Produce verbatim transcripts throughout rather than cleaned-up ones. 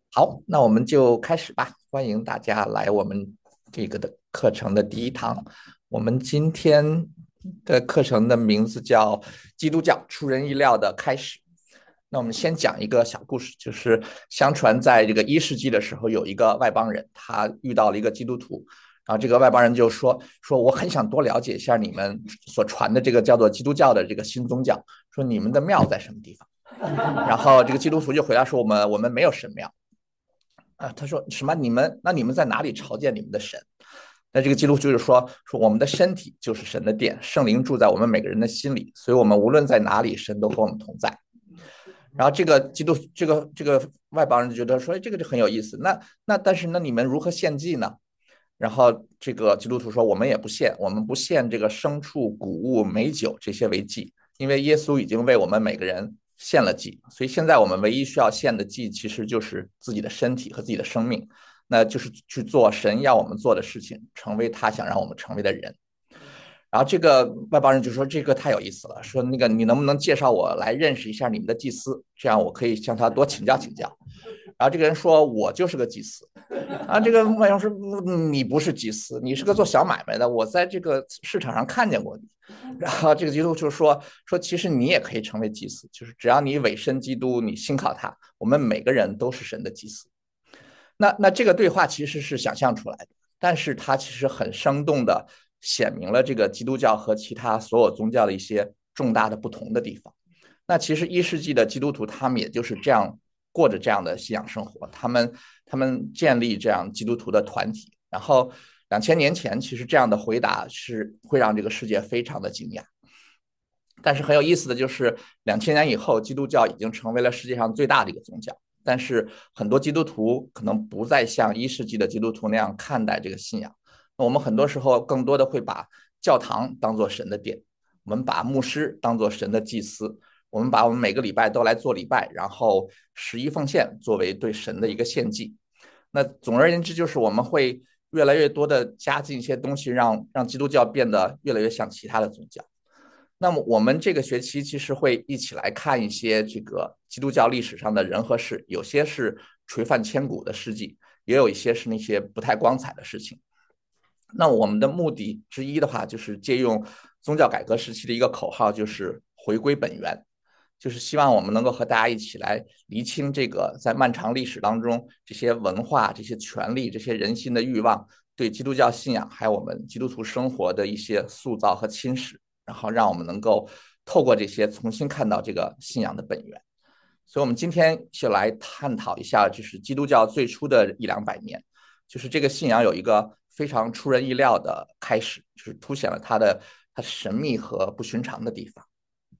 好，那我们就开始吧。欢迎大家来我们这个的课程的第一堂。我们今天的课程的名字叫《基督教出人意料的开始》。那我们先讲一个小故事，就是相传在这个一世纪的时候，有一个外邦人，他遇到了一个基督徒，然后这个外邦人就说说我很想多了解一下你们所传的这个叫做基督教的这个新宗教，说你们的庙在什么地方？然后这个基督徒就回答说我们我们没有神庙。啊，他说什么？你们那你们在哪里朝见你们的神？那这个基督徒就是说说我们的身体就是神的殿，圣灵住在我们每个人的心里，所以我们无论在哪里，神都和我们同在。然后这个基督这个这个外邦人就觉得说，哎，这个就很有意思。那那但是那你们如何献祭呢？然后这个基督徒说，我们也不献，我们不献这个牲畜、谷物、美酒这些为祭，因为耶稣已经为我们每个人献了祭，所以现在我们唯一需要献的祭，其实就是自己的身体和自己的生命，那就是去做神要我们做的事情，成为他想让我们成为的人。然后这个外邦人就说这个太有意思了，说那个你能不能介绍我来认识一下你们的祭司，这样我可以向他多请教请教。然后这个人说我就是个祭司。啊，这个外邦说你不是祭司，你是个做小买卖的，我在这个市场上看见过你。然后这个基督就说说其实你也可以成为祭司，就是只要你委身基督，你信靠他，我们每个人都是神的祭司。那那这个对话其实是想象出来的，但是它其实很生动的显明了这个基督教和其他所有宗教的一些重大的不同的地方。那其实一世纪的基督徒他们也就是这样过着这样的信仰生活，他们他们建立这样基督徒的团体，然后两千年前其实这样的回答是会让这个世界非常的惊讶。但是很有意思的就是，两千年以后，基督教已经成为了世界上最大的一个宗教。但是很多基督徒可能不再像一世纪的基督徒那样看待这个信仰。那我们很多时候更多的会把教堂当做神的殿，我们把牧师当做神的祭司，我们把我们每个礼拜都来做礼拜，然后十一奉献作为对神的一个献祭。那总而言之，就是我们会越来越多的加进一些东西让，让基督教变得越来越像其他的宗教。那么我们这个学期其实会一起来看一些这个基督教历史上的人和事，有些是垂范千古的事迹，也有一些是那些不太光彩的事情。那我们的目的之一的话，就是借用宗教改革时期的一个口号，就是回归本源，就是希望我们能够和大家一起来厘清这个在漫长历史当中，这些文化、这些权利、这些人心的欲望对基督教信仰还有我们基督徒生活的一些塑造和侵蚀，然后让我们能够透过这些重新看到这个信仰的本源。所以，我们今天就来探讨一下，就是基督教最初的一两百年，就是这个信仰有一个非常出人意料的开始，就是凸显了它的它神秘和不寻常的地方。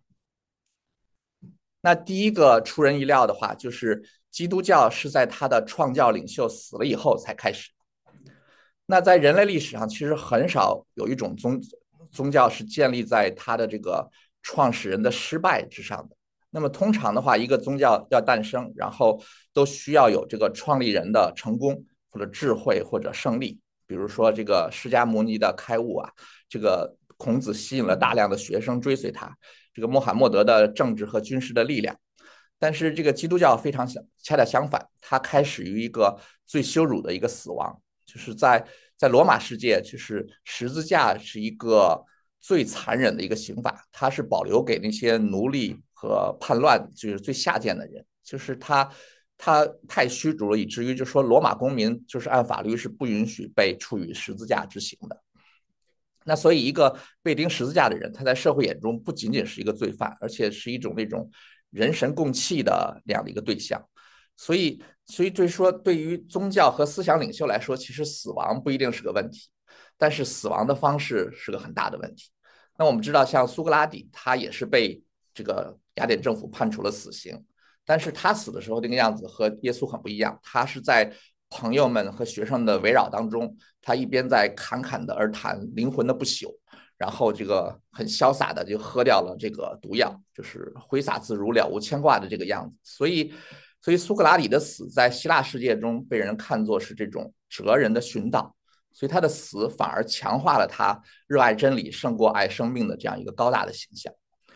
那第一个出人意料的话，就是基督教是在它的创教领袖死了以后才开始。那在人类历史上，其实很少有一种宗宗教是建立在它的这个创始人的失败之上的。那么通常的话，一个宗教要诞生，然后都需要有这个创立人的成功或者智慧或者胜利。比如说这个释迦牟尼的开悟啊，这个孔子吸引了大量的学生追随他，这个穆罕默德的政治和军事的力量。但是这个基督教非常相恰恰相反，它开始于一个最羞辱的一个死亡，就是在在罗马世界，就是十字架是一个最残忍的一个刑罚，它是保留给那些奴隶和叛乱，就是最下贱的人，就是他他太虚辱了，以至于就说罗马公民就是按法律是不允许被处以十字架之刑的。那所以，一个被钉十字架的人，他在社会眼中不仅仅是一个罪犯，而且是一种那种人神共弃的那样的一个对象。所以，所以就是说，对于宗教和思想领袖来说，其实死亡不一定是个问题，但是死亡的方式是个很大的问题。那我们知道，像苏格拉底，他也是被这个雅典政府判处了死刑，但是他死的时候那个样子和耶稣很不一样，他是在朋友们和学生的围绕当中，他一边在侃侃的而谈灵魂的不朽，然后这个很潇洒的就喝掉了这个毒药，就是挥洒自如、了无牵挂的这个样子。所以，所以苏格拉底的死在希腊世界中被人看作是这种哲人的殉道，所以他的死反而强化了他热爱真理胜过爱生命的这样一个高大的形象。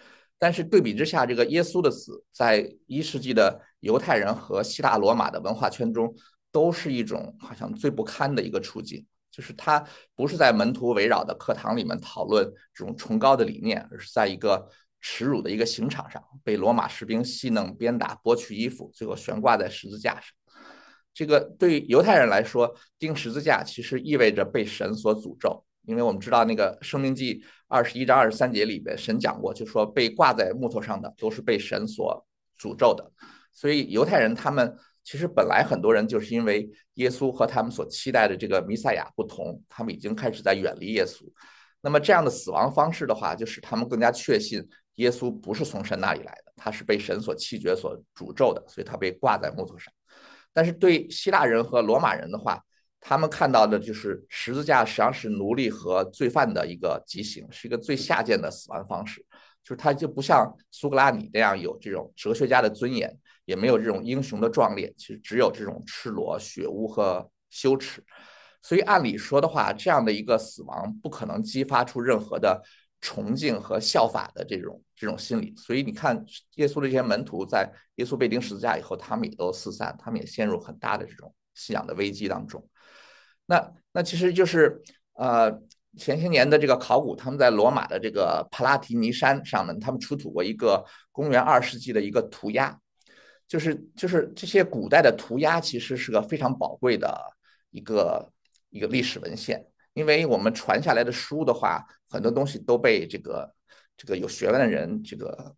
但是对比之下，这个耶稣的死在一世纪的犹太人和希腊罗马的文化圈中，都是一种好像最不堪的一个处境。就是他不是在门徒围绕的课堂里面讨论这种崇高的理念，而是在一个耻辱的一个刑场上，被罗马士兵戏弄、鞭打、剥去衣服，最后悬挂在十字架上。这个对犹太人来说，钉十字架其实意味着被神所诅咒，因为我们知道那个《生命记》二十一章二十三节里边，神讲过，就说被挂在木头上的都是被神所诅咒的。所以犹太人他们其实本来很多人就是因为耶稣和他们所期待的这个弥赛亚不同，他们已经开始在远离耶稣。那么这样的死亡方式的话，就使他们更加确信耶稣不是从神那里来的，他是被神所弃绝、所诅咒的，所以他被挂在木头上。但是对希腊人和罗马人的话，他们看到的就是十字架实际上是奴隶和罪犯的一个极刑，是一个最下贱的死亡方式。就是他就不像苏格拉底那样有这种哲学家的尊严，也没有这种英雄的壮烈，其实只有这种赤裸、血污和羞耻。所以按理说的话，这样的一个死亡不可能激发出任何的崇敬和效法的这种这种心理。所以你看，耶稣的这些门徒在耶稣被钉十字架以后，他们也都四散，他们也陷入很大的这种信仰的危机当中。那那其实就是呃前些年的这个考古，他们在罗马的这个帕拉提尼山上面，他们出土过一个公元二世纪的一个涂鸦，就是就是这些古代的涂鸦其实是个非常宝贵的一个一个历史文献，因为我们传下来的书的话，很多东西都被这个这个有学问的人这个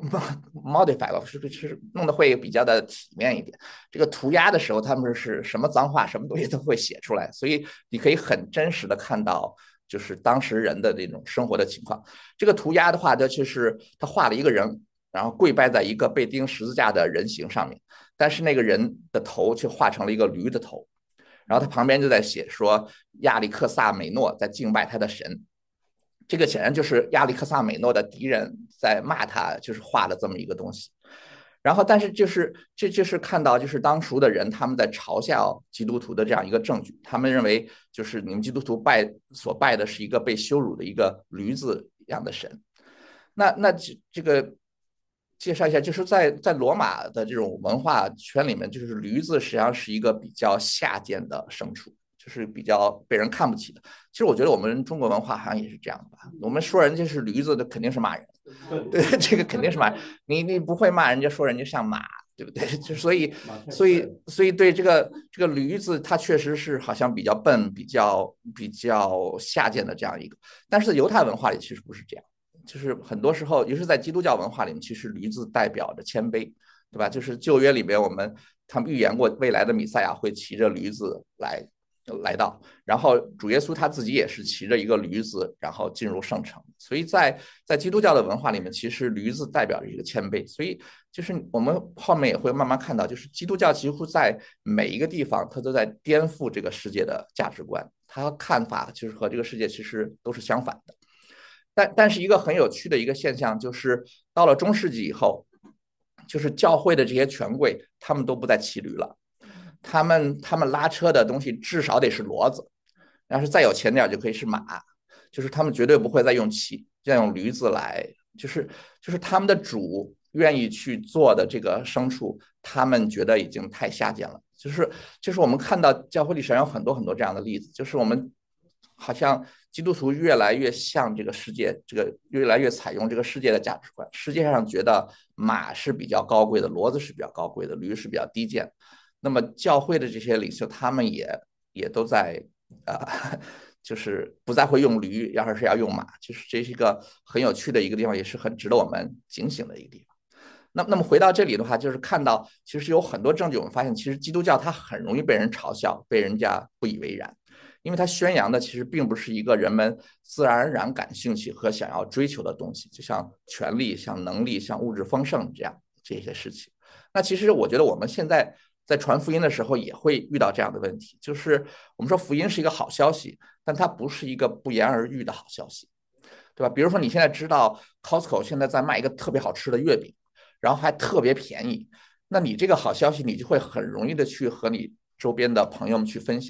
modify 了，是是弄得会比较的体面一点。这个涂鸦的时候，他们是什么脏话、什么东西都会写出来，所以你可以很真实的看到，就是当时人的这种生活的情况。这个涂鸦的话，它就是他画了一个人，然后跪拜在一个被钉十字架的人形上面，但是那个人的头却画成了一个驴的头，然后他旁边就在写说亚历克萨美诺在敬拜他的神。这个显然就是亚历克萨美诺的敌人在骂他，就是画了这么一个东西。然后，但是就是这就是看到就是当初的人他们在嘲笑基督徒的这样一个证据，他们认为就是你们基督徒拜所拜的是一个被羞辱的一个驴子一样的神。那那这个介绍一下，就是在在罗马的这种文化圈里面，就是驴子实际上是一个比较下贱的牲畜。就是比较被人看不起的。其实我觉得我们中国文化好像也是这样的吧。我们说人家是驴子的，肯定是骂人，对，这个肯定是骂人。你你不会骂人家，说人家像马，对不对？就所以所以所以对这个这个驴子，它确实是好像比较笨、比较比较下贱的这样一个。但是犹太文化里其实不是这样，就是很多时候，尤其是在基督教文化里面，其实驴子代表着谦卑，对吧？就是旧约里边我们他们预言过未来的弥赛亚会骑着驴子来。来到，然后主耶稣他自己也是骑着一个驴子，然后进入圣城。所以在在基督教的文化里面，其实驴子代表着一个谦卑。所以就是我们后面也会慢慢看到，就是基督教几乎在每一个地方，它都在颠覆这个世界的价值观，它看法就是和这个世界其实都是相反的。但但是一个很有趣的一个现象就是，到了中世纪以后，就是教会的这些权贵，他们都不再骑驴了。他们他们拉车的东西至少得是骡子，要是再有钱点就可以是马，就是他们绝对不会再用骑，再用驴子来，就是就是他们的主愿意去做的这个牲畜，他们觉得已经太下贱了。就是就是我们看到教会历史上有很多很多这样的例子，就是我们好像基督徒越来越像这个世界，这个越来越采用这个世界的价值观。世界上觉得马是比较高贵的，骡子是比较高贵的，驴是比较低贱。那么教会的这些领袖，他们也也都在呃，就是不再会用驴，而是要用马。就是这是一个很有趣的一个地方，也是很值得我们警醒的一个地方。那那么回到这里的话，就是看到其实有很多证据，我们发现其实基督教它很容易被人嘲笑，被人家不以为然，因为它宣扬的其实并不是一个人们自然而然感兴趣和想要追求的东西，就像权力、像能力、像物质丰盛这样这些事情。那其实我觉得我们现在在传福音的时候也会遇到这样的问题，就是我们说福音是一个好消息，但它不是一个不言而喻的好消息，对吧？比如说你现在知道 Costco 现在在卖一个特别好吃的月饼，然后还特别便宜，那你这个好消息你就会很容易的去和你周边的朋友们去分享，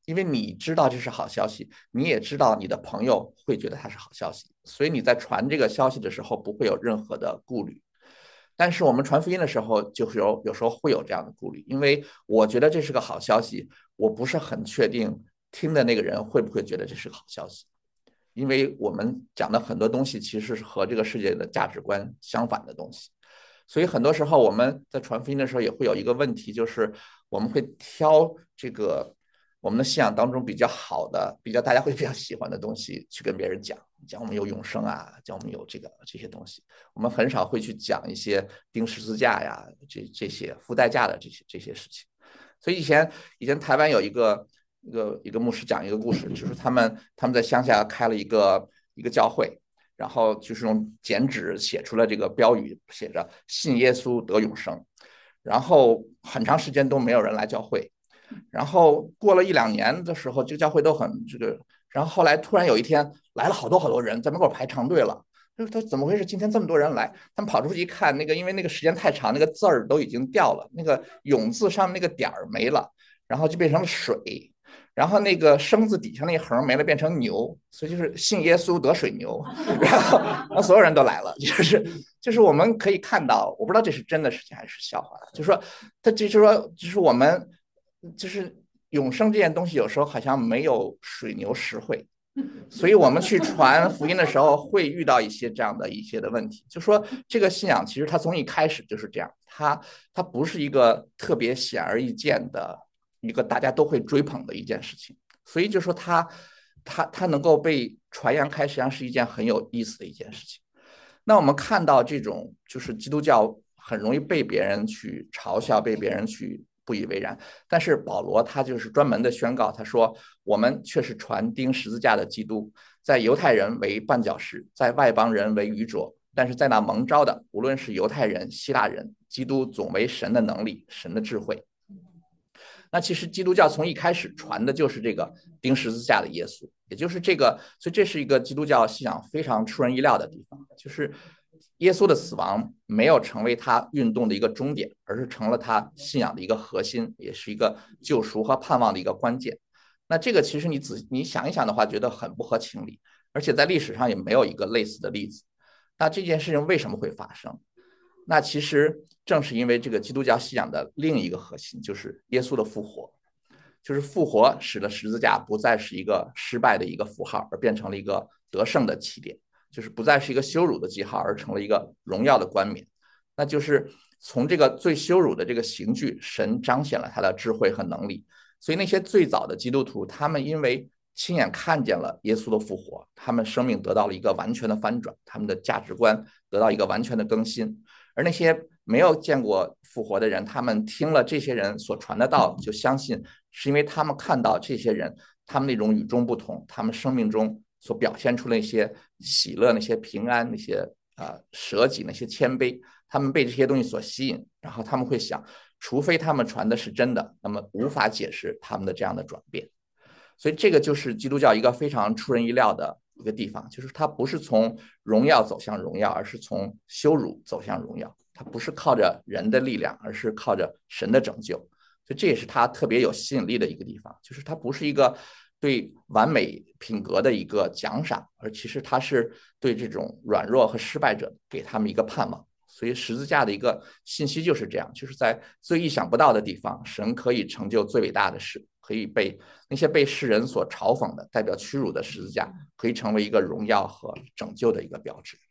因为你知道这是好消息，你也知道你的朋友会觉得它是好消息，所以你在传这个消息的时候不会有任何的顾虑。但是我们传福音的时候，就是有有时候会有这样的顾虑，因为我觉得这是个好消息，我不是很确定听的那个人会不会觉得这是个好消息，因为我们讲的很多东西其实是和这个世界的价值观相反的东西。所以很多时候我们在传福音的时候也会有一个问题，就是我们会挑这个我们的信仰当中比较好的、比较大家会比较喜欢的东西去跟别人讲，讲我们有永生啊，讲我们有这个这些东西。我们很少会去讲一些钉十字架呀、这这些付代价的这些这些事情。所以以前以前台湾有一个一个一个牧师讲一个故事，就是他们他们在乡下开了一个一个教会。然后就是用剪纸写出了这个标语，写着“信耶稣得永生”。然后很长时间都没有人来教会。然后过了一两年的时候，这个教会都很这个。然后后来突然有一天来了好多好多人，在门口排长队了。就是他怎么回事？今天这么多人来？他们跑出去一看，那个因为那个时间太长，那个字儿都已经掉了，那个永字上面那个点儿没了，然后就变成了水。然后那个生字底下那一横没了，变成牛，所以就是信耶稣得水牛。然后，然后所有人都来了，就是就是我们可以看到，我不知道这是真的事情还是笑话，就是说，他就是说，就是我们就是永生这件东西，有时候好像没有水牛实惠。所以我们去传福音的时候，会遇到一些这样的一些的问题，就说这个信仰其实它从一开始就是这样，它它不是一个特别显而易见的一个大家都会追捧的一件事情，所以就说它它它能够被传扬开，实际上是一件很有意思的一件事情。那我们看到这种就是基督教很容易被别人去嘲笑，被别人去不以为然。但是保罗他就是专门的宣告，他说我们却是传钉十字架的基督，在犹太人为绊脚石，在外邦人为愚拙，但是在那蒙召的，无论是犹太人、希腊人，基督总为神的能力、神的智慧。那其实基督教从一开始传的就是这个钉十字架的耶稣，也就是这个，所以这是一个基督教信仰非常出人意料的地方，就是耶稣的死亡没有成为他运动的一个终点，而是成了他信仰的一个核心，也是一个救赎和盼望的一个关键。那这个其实你仔你想一想的话，觉得很不合情理，而且在历史上也没有一个类似的例子。那这件事情为什么会发生？那其实正是因为这个基督教信仰的另一个核心，就是耶稣的复活，就是复活使得十字架不再是一个失败的一个符号，而变成了一个得胜的起点，就是不再是一个羞辱的记号，而成了一个荣耀的冠冕。那就是从这个最羞辱的这个刑具，神彰显了他的智慧和能力。所以那些最早的基督徒，他们因为亲眼看见了耶稣的复活，他们生命得到了一个完全的翻转，他们的价值观得到一个完全的更新。而那些没有见过复活的人，他们听了这些人所传的道，就相信，是因为他们看到这些人，他们那种与众不同，他们生命中所表现出那些喜乐、那些平安、那些呃舍己、那些谦卑，他们被这些东西所吸引，然后他们会想，除非他们传的是真的，那么无法解释他们的这样的转变。所以这个就是基督教一个非常出人意料的一个地方，就是它不是从荣耀走向荣耀，而是从羞辱走向荣耀。它不是靠着人的力量，而是靠着神的拯救。所以这也是它特别有吸引力的一个地方，就是它不是一个对完美品格的一个奖赏，而其实它是对这种软弱和失败者给他们一个盼望。所以十字架的一个信息就是这样，就是在最意想不到的地方，神可以成就最伟大的事，可以被那些被世人所嘲讽的、代表屈辱的十字架，可以成为一个荣耀和拯救的一个标志。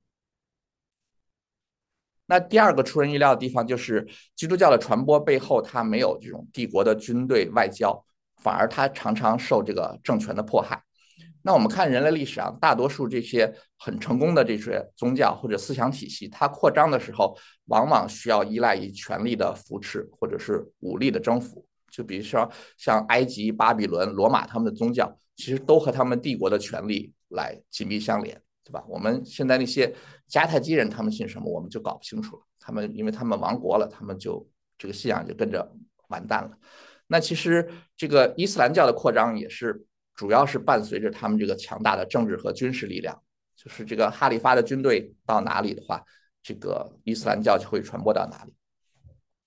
那第二个出人意料的地方就是基督教的传播背后，它没有这种帝国的军队外交，反而它常常受这个政权的迫害。那我们看人类历史上，大多数这些很成功的这些宗教或者思想体系，它扩张的时候，往往需要依赖于权力的扶持或者是武力的征服。就比如说像埃及、巴比伦、罗马他们的宗教，其实都和他们帝国的权力来紧密相连，对吧？我们现在那些迦太基人，他们信什么，我们就搞不清楚了。他们因为他们亡国了，他们就这个信仰就跟着完蛋了。那其实这个伊斯兰教的扩张也是。主要是伴随着他们这个强大的政治和军事力量，就是这个哈里发的军队到哪里的话，这个伊斯兰教就会传播到哪里。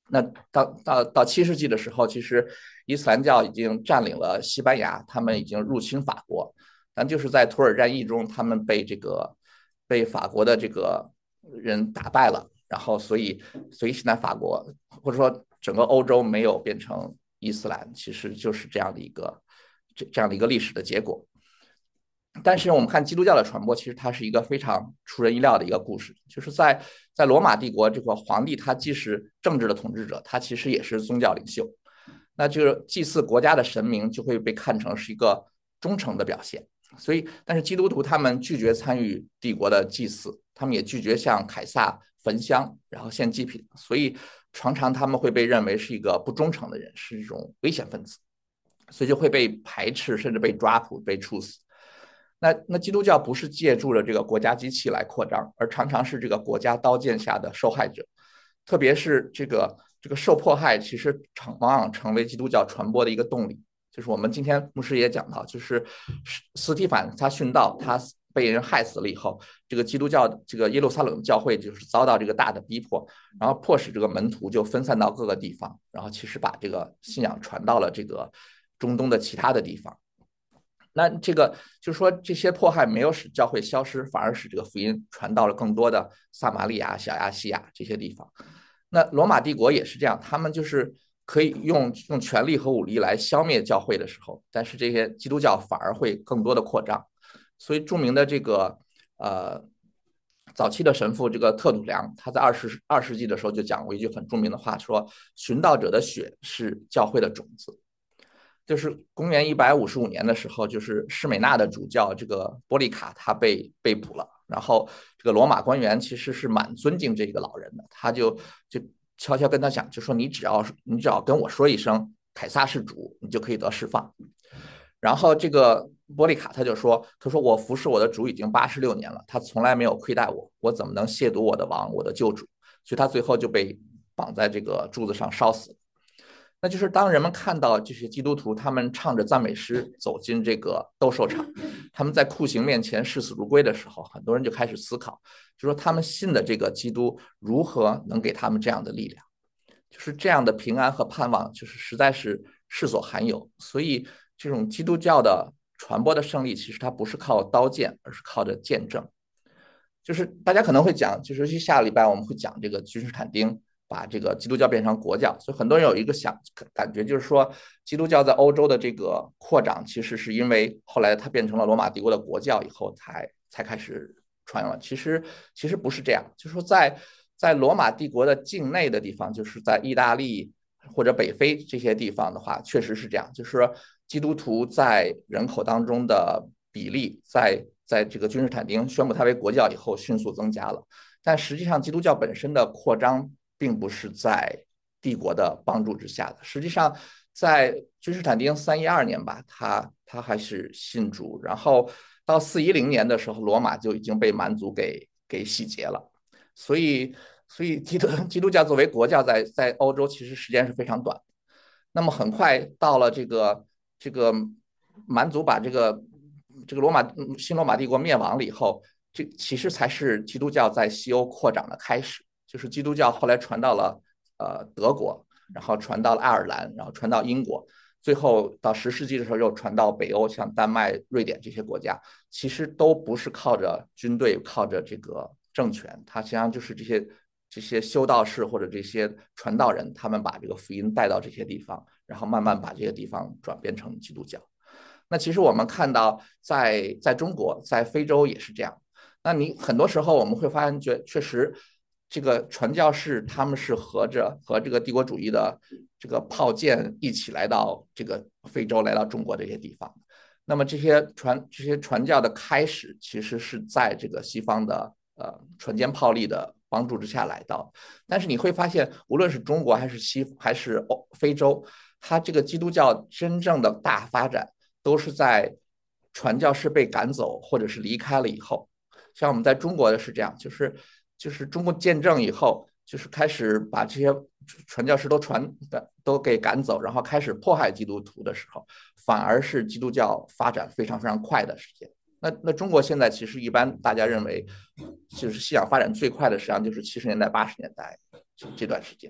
那到到到七世纪的时候，其实伊斯兰教已经占领了西班牙，他们已经入侵法国，但就是在土尔战役中，他们被这个被法国的这个人打败了，然后所以所以现在法国或者说整个欧洲没有变成伊斯兰，其实就是这样的一个这这样的一个历史的结果。但是我们看基督教的传播，其实它是一个非常出人意料的一个故事，就是在在罗马帝国，这个皇帝他既是政治的统治者，他其实也是宗教领袖。那就是祭祀国家的神明就会被看成是一个忠诚的表现。所以，但是基督徒他们拒绝参与帝国的祭祀，他们也拒绝向凯撒焚香，然后献祭品，所以常常他们会被认为是一个不忠诚的人，是一种危险分子，所以就会被排斥，甚至被抓捕、被处死。那那基督教不是借助了这个国家机器来扩张，而常常是这个国家刀剑下的受害者，特别是这个这个受迫害，其实往往成为基督教传播的一个动力。就是我们今天牧师也讲到，就是斯提反他殉道，他被人害死了以后，这个基督教这个耶路撒冷教会就是遭到这个大的逼迫，然后迫使这个门徒就分散到各个地方，然后其实把这个信仰传到了这个中东的其他的地方。那这个就是说，这些迫害没有使教会消失，反而使这个福音传到了更多的撒玛利亚、小亚细亚这些地方。那罗马帝国也是这样，他们就是可以用用权力和武力来消灭教会的时候，但是这些基督教反而会更多的扩张。所以著名的这个呃早期的神父这个特鲁良，他在二十二世纪的时候就讲过一句很著名的话，说寻道者的血是教会的种子。就是公元一百五十五年的时候，就是施美纳的主教这个波利卡他被被捕了，然后这个罗马官员其实是蛮尊敬这个老人的，他就就悄悄跟他讲，就说你只要你只要跟我说一声凯撒是主，你就可以得释放。然后这个波利卡他就说，他说我服侍我的主已经八十六年了，他从来没有亏待我，我怎么能亵渎我的王，我的救主？所以他最后就被绑在这个柱子上烧死。那就是当人们看到这些基督徒他们唱着赞美诗走进这个斗兽场，他们在酷刑面前视死如归的时候，很多人就开始思考，就说他们信的这个基督如何能给他们这样的力量，就是这样的平安和盼望，就是实在是世所罕有。所以这种基督教的传播的胜利，其实它不是靠刀剑，而是靠着见证。就是大家可能会讲，就是尤其下个礼拜我们会讲这个君士坦丁把这个基督教变成国教，所以很多人有一个想感觉，就是说基督教在欧洲的这个扩展，其实是因为后来它变成了罗马帝国的国教以后才才开始传了。其实其实不是这样，就是说在在罗马帝国的境内的地方，就是在意大利或者北非这些地方的话，确实是这样，就是说基督徒在人口当中的比例在在这个君士坦丁宣布它为国教以后迅速增加了，但实际上基督教本身的扩张并不是在帝国的帮助之下的。实际上，在君士坦丁三一二年吧，他他还是信主，然后到四一零年的时候，罗马就已经被蛮族给给洗劫了。所以，所以基督基督教作为国教在在欧洲其实时间是非常短。那么很快到了这个这个蛮族把这个这个罗马新罗马帝国灭亡了以后，这其实才是基督教在西欧扩展的开始。就是基督教后来传到了呃德国，然后传到了爱尔兰，然后传到英国，最后到十世纪的时候又传到北欧，像丹麦、瑞典这些国家，其实都不是靠着军队、靠着这个政权，它实际上就是这些这些修道士或者这些传道人，他们把这个福音带到这些地方，然后慢慢把这些地方转变成基督教。那其实我们看到在在中国、在非洲也是这样。那你很多时候我们会发现，觉确实这个传教士他们是合着和这个帝国主义的这个炮舰一起来到这个非洲、来到中国这些地方。那么这些传这些传教的开始，其实是在这个西方的呃船坚炮利的帮助之下来到。但是你会发现，无论是中国还是西还是欧非洲，它这个基督教真正的大发展，都是在传教士被赶走或者是离开了以后。像我们在中国的是这样，就是就是中国建政以后，就是开始把这些传教士都传都给赶走，然后开始迫害基督徒的时候，反而是基督教发展非常非常快的时间。那那中国现在其实一般大家认为，就是信仰发展最快的，实际上就是七十年代、八十年代这段时间。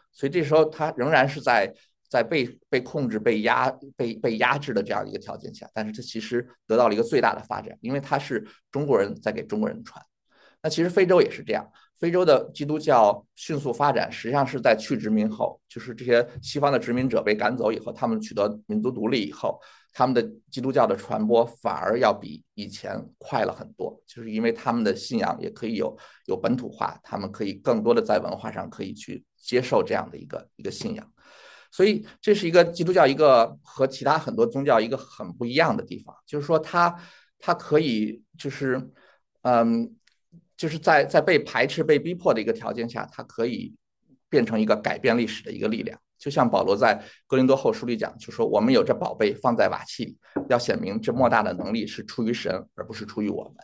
所以这时候它仍然是在在被被控制、被压、被被压制的这样一个条件下，但是它其实得到了一个最大的发展，因为它是中国人在给中国人传。那其实非洲也是这样，非洲的基督教迅速发展，实际上是在去殖民后，就是这些西方的殖民者被赶走以后，他们取得民族独立以后，他们的基督教的传播反而要比以前快了很多，就是因为他们的信仰也可以有有本土化，他们可以更多的在文化上可以去接受这样的一个一个信仰。所以这是一个基督教一个和其他很多宗教一个很不一样的地方，就是说它它可以就是嗯。就是在在被排斥、被逼迫的一个条件下，它可以变成一个改变历史的一个力量。就像保罗在哥林多后书里讲，就说我们有这宝贝放在瓦器里，要显明这莫大的能力是出于神，而不是出于我们。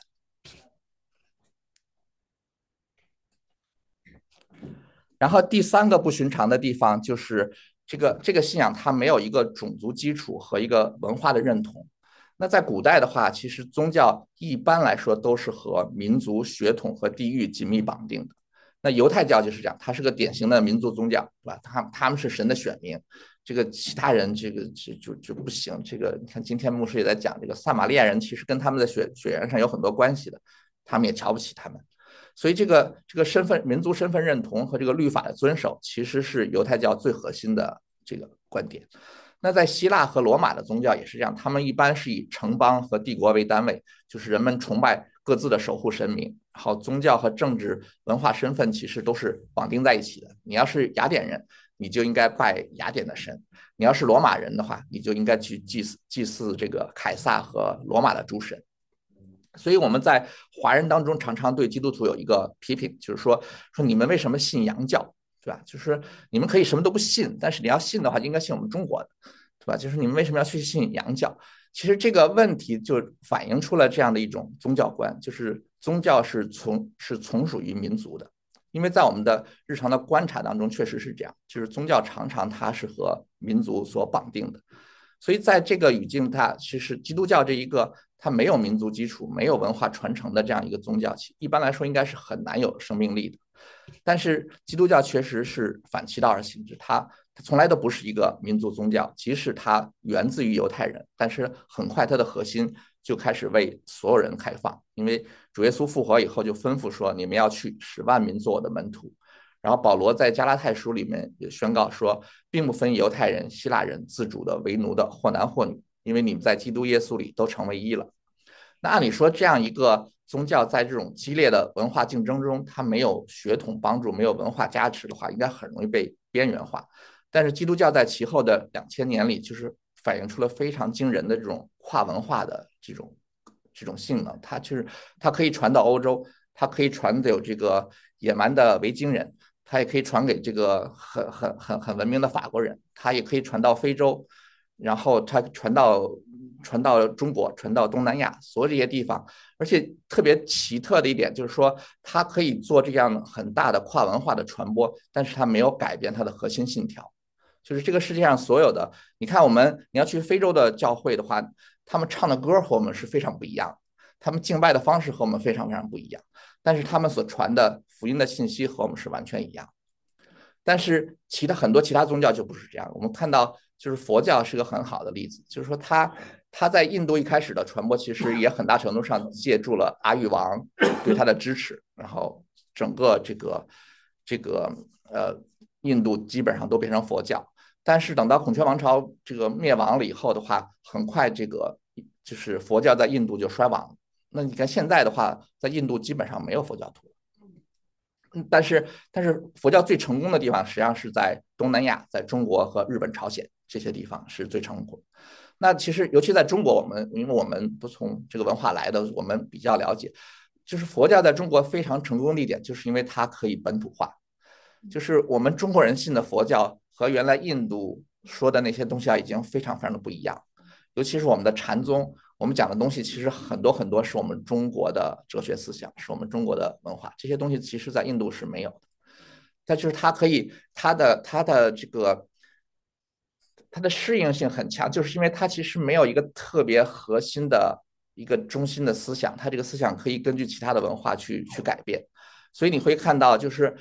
然后第三个不寻常的地方就是这个这个信仰它没有一个种族基础和一个文化的认同。那在古代的话，其实宗教一般来说都是和民族、血统和地域紧密绑定的。那犹太教就是这样，它是个典型的民族宗教，对吧？他他们是神的选民，这个其他人这个就就就不行。这个你看，今天牧师也在讲，这个撒玛利亚人其实跟他们的血血缘上有很多关系的，他们也瞧不起他们。所以这个这个身份、民族身份认同和这个律法的遵守，其实是犹太教最核心的这个观点。那在希腊和罗马的宗教也是这样，他们一般是以城邦和帝国为单位，就是人们崇拜各自的守护神明，然后宗教和政治文化身份其实都是绑定在一起的。你要是雅典人，你就应该拜雅典的神；你要是罗马人的话，你就应该去祭祀祭祀这个凯撒和罗马的诸神。所以我们在华人当中常常对基督徒有一个批评，就是说说你们为什么信洋教，对吧？就是你们可以什么都不信，但是你要信的话，应该信我们中国的，对吧？就是你们为什么要去信洋教？其实这个问题就反映出了这样的一种宗教观，就是宗教是从是从属于民族的，因为在我们的日常的观察当中，确实是这样，就是宗教常常它是和民族所绑定的。所以在这个语境下，其实基督教这一个它没有民族基础、没有文化传承的这样一个宗教，一般来说应该是很难有生命力的。但是基督教确实是反其道而行之，它它从来都不是一个民族宗教，即使它源自于犹太人，但是很快它的核心就开始为所有人开放，因为主耶稣复活以后就吩咐说，你们要去使万民做我的门徒。然后保罗在加拉太书里面也宣告说，并不分犹太人、希腊人、自主的、为奴的，或男或女，因为你们在基督耶稣里都成为一了。那按理说，这样一个宗教在这种激烈的文化竞争中，它没有血统帮助，没有文化加持的话，应该很容易被边缘化。但是基督教在其后的两千年里，就是反映出了非常惊人的这种跨文化的这种这种性能。它就是它可以传到欧洲，它可以传给有这个野蛮的维京人，它也可以传给这个很很很很文明的法国人，它也可以传到非洲，然后它传到传到中国，传到东南亚，所有这些地方。而且特别奇特的一点就是说，它可以做这样很大的跨文化的传播，但是它没有改变它的核心信条。就是这个世界上所有的，你看我们你要去非洲的教会的话，他们唱的歌和我们是非常不一样，他们敬拜的方式和我们非常非常不一样。但是他们所传的福音的信息和我们是完全一样。但是其他很多其他宗教就不是这样。我们看到，就是佛教是个很好的例子，就是说它它在印度一开始的传播，其实也很大程度上借助了阿育王对它的支持，然后整个这个这个呃印度基本上都变成佛教。但是等到孔雀王朝这个灭亡了以后的话，很快这个就是佛教在印度就衰亡了。那你看现在的话，在印度基本上没有佛教徒。但是，但是佛教最成功的地方，实际上是在东南亚，在中国和日本、朝鲜这些地方是最成功。那其实，尤其在中国，我们因为我们不从这个文化来的，我们比较了解，就是佛教在中国非常成功的一点，就是因为它可以本土化。就是我们中国人信的佛教和原来印度说的那些东西啊，已经非常非常的不一样。尤其是我们的禅宗，我们讲的东西其实很多很多是我们中国的哲学思想，是我们中国的文化，这些东西其实在印度是没有的。但就是它可以，它的它的这个它的适应性很强，就是因为它其实没有一个特别核心的一个中心的思想，它这个思想可以根据其他的文化去去改变。所以你会看到，就是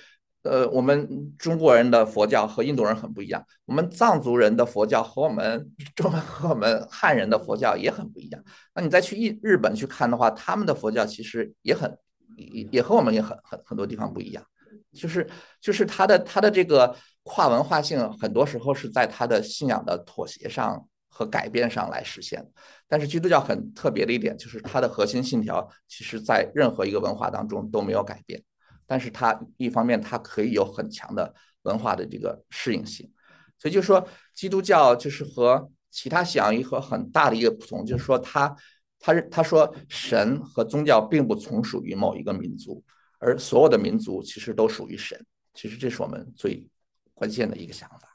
呃，我们中国人的佛教和印度人很不一样，我们藏族人的佛教和我们中和我们汉人的佛教也很不一样。那你再去日日本去看的话，他们的佛教其实也很也也和我们也很很很多地方不一样，就是就是它的它的这个跨文化性，很多时候是在它的信仰的妥协上和改变上来实现。但是基督教很特别的一点，就是它的核心信条，其实在任何一个文化当中都没有改变。但是它一方面它可以有很强的文化的这个适应性，所以就是说基督教就是和其他信仰一个很大的一个不同，就是说它他他说神和宗教并不从属于某一个民族，而所有的民族其实都属于神。其实这是我们最关键的一个想法。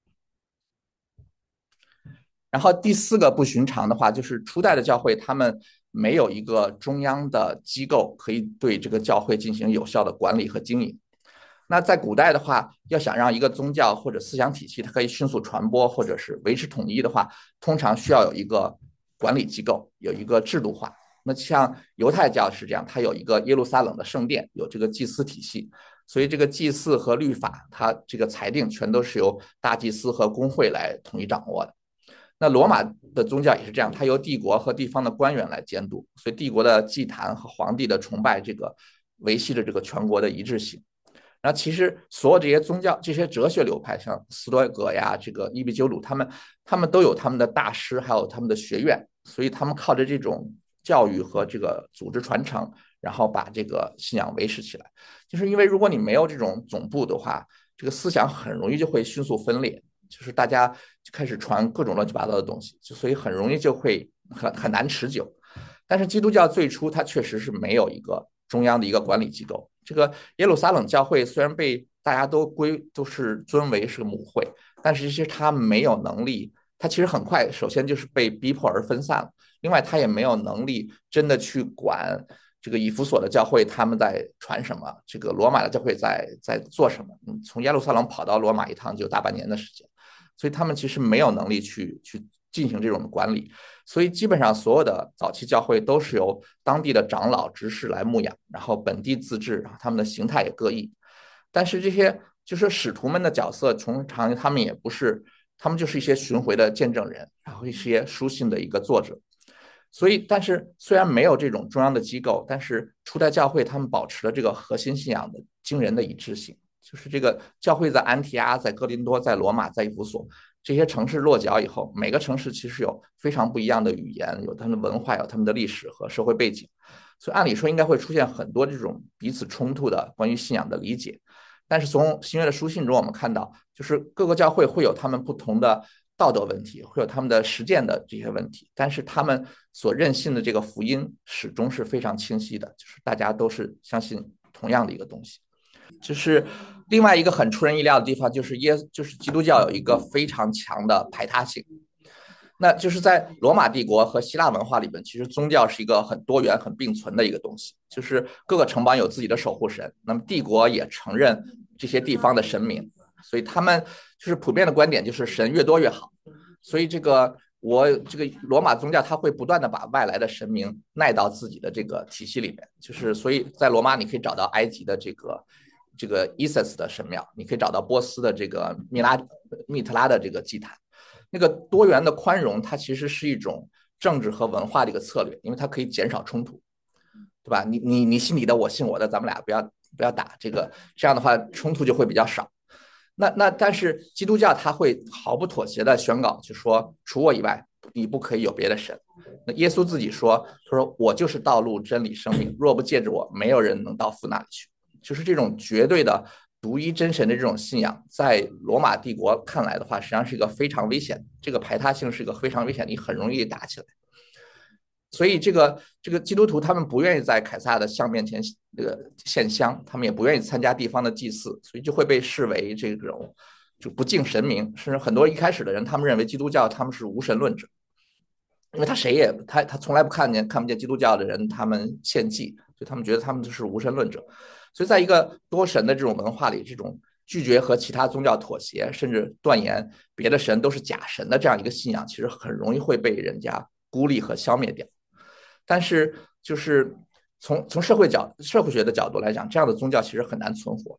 然后第四个不寻常的话，就是初代的教会他们没有一个中央的机构可以对这个教会进行有效的管理和经营。那在古代的话，要想让一个宗教或者思想体系它可以迅速传播或者是维持统一的话，通常需要有一个管理机构，有一个制度化。那像犹太教是这样，它有一个耶路撒冷的圣殿，有这个祭司体系，所以这个祭祀和律法，它这个裁定全都是由大祭司和公会来统一掌握的。那罗马的宗教也是这样，它由帝国和地方的官员来监督，所以帝国的祭坛和皇帝的崇拜，这个维系着这个全国的一致性。然后其实所有这些宗教、这些哲学流派，像斯多葛呀、这个伊壁鸠鲁，他们他们都有他们的大师，还有他们的学院，所以他们靠着这种教育和这个组织传承，然后把这个信仰维持起来。就是因为如果你没有这种总部的话，这个思想很容易就会迅速分裂，就是大家就开始传各种乱七八糟的东西，就所以很容易就会很很难持久。但是基督教最初它确实是没有一个中央的一个管理机构。这个耶路撒冷教会虽然被大家都归都是尊为是母会，但是其实它没有能力，它其实很快首先就是被逼迫而分散了，另外它也没有能力真的去管这个以弗所的教会他们在传什么，这个罗马的教会在在做什么。从耶路撒冷跑到罗马一趟就大半年的时间，所以他们其实没有能力去去进行这种管理。所以基本上所有的早期教会都是由当地的长老执事来牧养，然后本地自治，然后他们的形态也各异。但是这些就是使徒们的角色，通常他们也不是，他们就是一些巡回的见证人，然后一些书信的一个作者。所以，但是虽然没有这种中央的机构，但是初代教会他们保持了这个核心信仰的惊人的一致性。就是这个教会在安提阿、在哥林多、在罗马、在以弗所这些城市落脚以后，每个城市其实有非常不一样的语言，有他们的文化，有他们的历史和社会背景，所以按理说应该会出现很多这种彼此冲突的关于信仰的理解。但是从新约的书信中，我们看到，就是各个教会会有他们不同的道德问题，会有他们的实践的这些问题，但是他们所认信的这个福音始终是非常清晰的，就是大家都是相信同样的一个东西。就是另外一个很出人意料的地方，就是耶，就是基督教有一个非常强的排他性。那就是在罗马帝国和希腊文化里边，其实宗教是一个很多元、很并存的一个东西，就是各个城邦有自己的守护神，那么帝国也承认这些地方的神明，所以他们就是普遍的观点就是神越多越好。所以这个我这个罗马宗教它会不断的把外来的神明纳到自己的这个体系里面，就是所以在罗马你可以找到埃及的这个这个伊瑟斯的神庙，你可以找到波斯的这个密拉密特拉的这个祭坛。那个多元的宽容，它其实是一种政治和文化的一个策略，因为它可以减少冲突，对吧？你你你信你的，我信我的，咱们俩不要不要打这个，这样的话冲突就会比较少。那那但是基督教它会毫不妥协的宣告，就说除我以外，你不可以有别的神。那耶稣自己说，他说我就是道路、真理、生命，若不借着我，没有人能到父那里去。就是这种绝对的独一真神的这种信仰，在罗马帝国看来的话，实际上是一个非常危险，这个排他性是一个非常危险，你很容易打起来。所以这个这个基督徒他们不愿意在凯撒的像面前这个献香，他们也不愿意参加地方的祭祀，所以就会被视为这种就不敬神明。甚至很多一开始的人，他们认为基督教他们是无神论者，因为他谁也他他从来不看见看不见基督教的人他们献祭，所以他们觉得他们就是无神论者。所以在一个多神的这种文化里，这种拒绝和其他宗教妥协，甚至断言别的神都是假神的这样一个信仰，其实很容易会被人家孤立和消灭掉。但是就是从从社会角社会学的角度来讲，这样的宗教其实很难存活。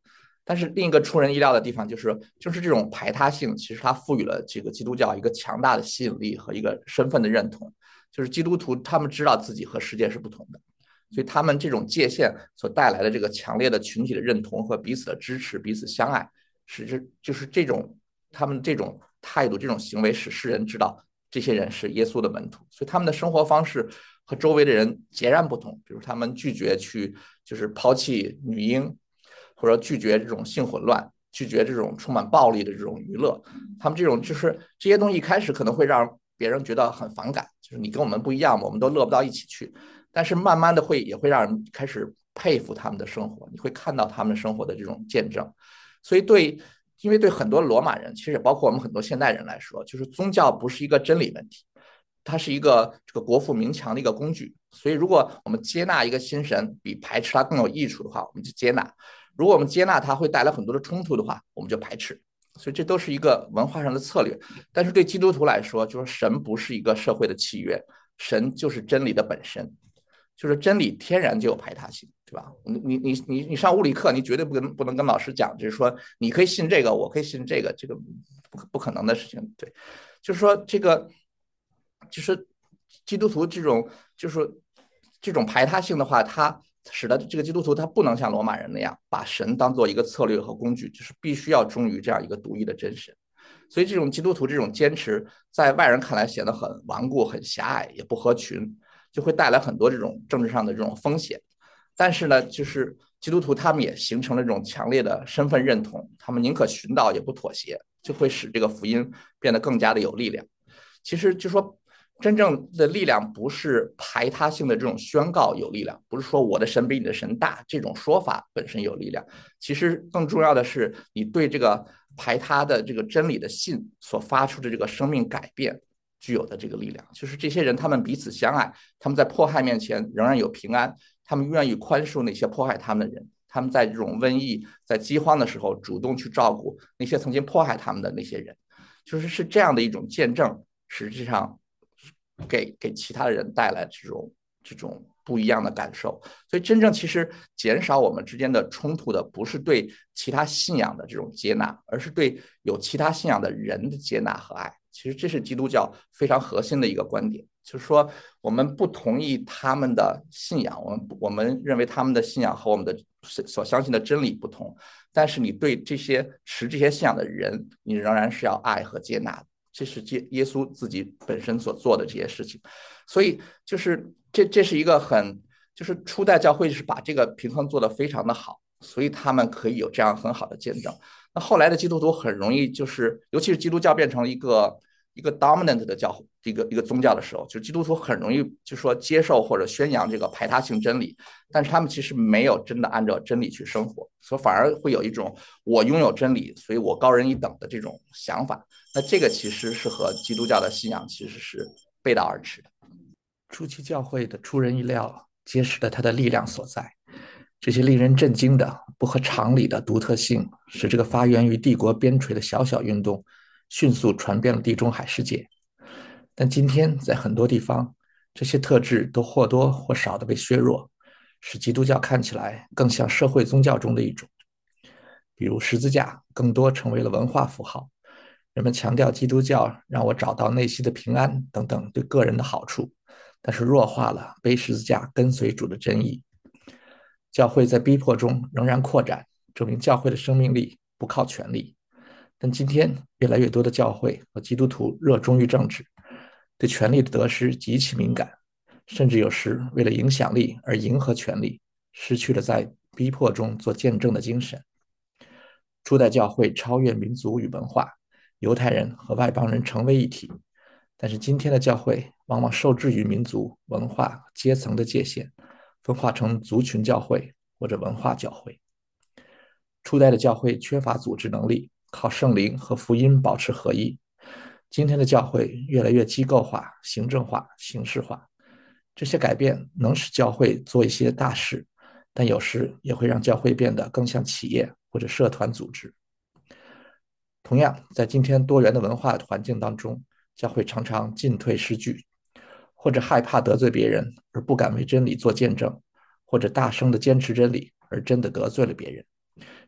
但是另一个出人意料的地方就是，就是这种排他性，其实它赋予了这个基督教一个强大的吸引力和一个身份的认同。就是基督徒他们知道自己和世界是不同的，所以他们这种界限所带来的这个强烈的群体的认同和彼此的支持、彼此相爱，使之就是这种他们这种态度、这种行为，使世人知道这些人是耶稣的门徒。所以他们的生活方式和周围的人截然不同，比如他们拒绝去就是抛弃女婴，或者拒绝这种性混乱，拒绝这种充满暴力的这种娱乐。他们这种就是这些东西一开始可能会让别人觉得很反感，就是你跟我们不一样，我们都乐不到一起去。但是慢慢的会也会让人开始佩服他们的生活，你会看到他们生活的这种见证。所以对，因为对很多罗马人，其实也包括我们很多现代人来说，就是宗教不是一个真理问题，它是一个这个国富民强的一个工具。所以如果我们接纳一个新神比排斥它更有益处的话，我们就接纳；如果我们接纳它会带来很多的冲突的话，我们就排斥。所以这都是一个文化上的策略。但是对基督徒来说，就是神不是一个社会的契约，神就是真理的本身。就是真理天然就有排他性，对吧？你你你你上物理课，你绝对不跟不能跟老师讲，就是说你可以信这个，我可以信这个，这个不不可能的事情。对，就是说这个就是基督徒这种就是这种排他性的话，它使得这个基督徒他不能像罗马人那样把神当做一个策略和工具，就是必须要忠于这样一个独一的真神。所以这种基督徒这种坚持，在外人看来显得很顽固、很狭隘，也不合群，就会带来很多这种政治上的这种风险。但是呢，就是基督徒他们也形成了这种强烈的身份认同，他们宁可寻道也不妥协，就会使这个福音变得更加的有力量。其实就说真正的力量不是排他性的这种宣告有力量，不是说我的神比你的神大这种说法本身有力量，其实更重要的是你对这个排他的这个真理的信所发出的这个生命改变具有的这个力量。就是这些人他们彼此相爱，他们在迫害面前仍然有平安，他们愿意宽恕那些迫害他们的人，他们在这种瘟疫在饥荒的时候主动去照顾那些曾经迫害他们的那些人，就是是这样的一种见证，实际上给给其他的人带来这种这种不一样的感受。所以真正其实减少我们之间的冲突的，不是对其他信仰的这种接纳，而是对有其他信仰的人的接纳和爱。其实这是基督教非常核心的一个观点，就是说我们不同意他们的信仰，我们我们认为他们的信仰和我们的所相信的真理不同，但是你对这些持这些信仰的人，你仍然是要爱和接纳的。这是耶稣自己本身所做的这些事情。所以就是这这是一个很就是初代教会是把这个平衡做得非常的好，所以他们可以有这样很好的见证。那后来的基督徒很容易就是，尤其是基督教变成了一个一个 dominant 的教一个一个宗教的时候，就基督徒很容易就说接受或者宣扬这个排他性真理，但是他们其实没有真的按照真理去生活，所以反而会有一种我拥有真理，所以我高人一等的这种想法。那这个其实是和基督教的信仰其实是背道而驰的。初期教会的出人意料，揭示了它的力量所在。这些令人震惊的、不合常理的独特性，使这个发源于帝国边陲的小小运动，迅速传遍了地中海世界。但今天，在很多地方，这些特质都或多或少地被削弱，使基督教看起来更像社会宗教中的一种。比如十字架，更多成为了文化符号。人们强调基督教让我找到内心的平安等等对个人的好处，但是弱化了背十字架跟随主的真意。教会在逼迫中仍然扩展，证明教会的生命力不靠权力。但今天越来越多的教会和基督徒热衷于政治，对权力的得失极其敏感，甚至有时为了影响力而迎合权力，失去了在逼迫中做见证的精神。初代教会超越民族与文化，犹太人和外邦人成为一体，但是今天的教会往往受制于民族、文化、阶层的界限，分化成族群教会或者文化教会。初代的教会缺乏组织能力，靠圣灵和福音保持合一。今天的教会越来越机构化、行政化、形式化，这些改变能使教会做一些大事，但有时也会让教会变得更像企业或者社团组织。同样，在今天多元的文化环境当中，教会常常进退失据，或者害怕得罪别人而不敢为真理做见证，或者大声地坚持真理而真的得罪了别人，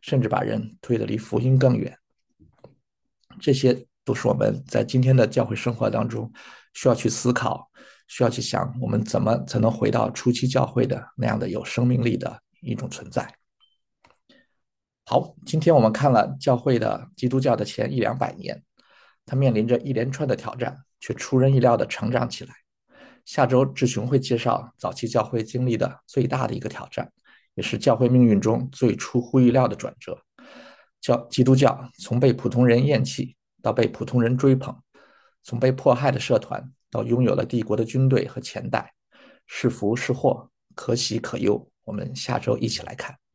甚至把人推得离福音更远。这些都是我们在今天的教会生活当中需要去思考，需要去想，我们怎么才能回到初期教会的那样的有生命力的一种存在。好，今天我们看了教会的基督教的前一两百年，它面临着一连串的挑战，却出人意料的成长起来。下周志雄会介绍早期教会经历的最大的一个挑战，也是教会命运中最出乎意料的转折。教基督教从被普通人厌弃到被普通人追捧，从被迫害的社团到拥有了帝国的军队和钱袋，是福是祸，可喜可忧。我们下周一起来看。